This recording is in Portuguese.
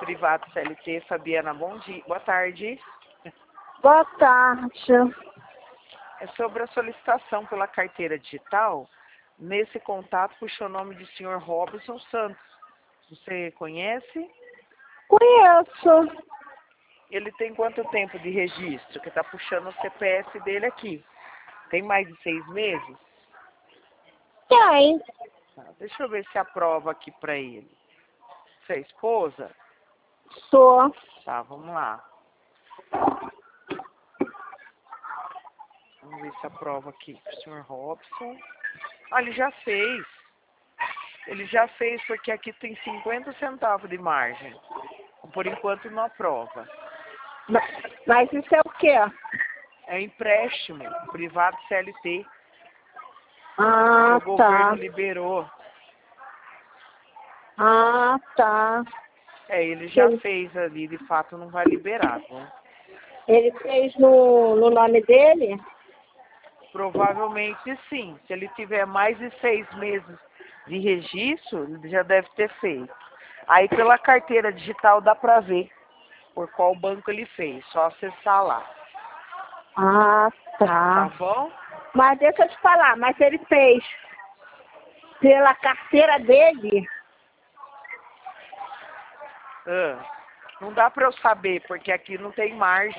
Privado CLT, Fabiana, bom dia. Boa tarde. Boa tarde. É sobre a solicitação pela carteira digital. Nesse contato puxou o nome de senhor Robson Santos. Você conhece? Conheço. Ele tem quanto tempo de registro? Que está puxando o CPF dele aqui. Tem mais de 6 meses? Tem. Tá, deixa eu ver se aprova aqui para ele. Você é esposa? Sou. Tá, vamos lá. Vamos ver se aprova aqui pro senhor Robson. Ah, ele já fez. Ele já fez porque aqui tem 50 centavos de margem. Por enquanto não aprova. Mas isso é o quê? É empréstimo privado CLT. Ah, O tá. governo liberou. Ah, tá. É, ele já Sim. fez ali, de fato não vai liberar, né? Ele fez no nome dele? Provavelmente sim. Se ele tiver mais de 6 meses de registro, ele já deve ter feito. Aí pela carteira digital dá para ver por qual banco ele fez. Só acessar lá. Ah, Tá tá. bom? Mas deixa eu te falar, mas ele fez pela carteira dele? Não dá para eu saber, porque aqui não tem margem.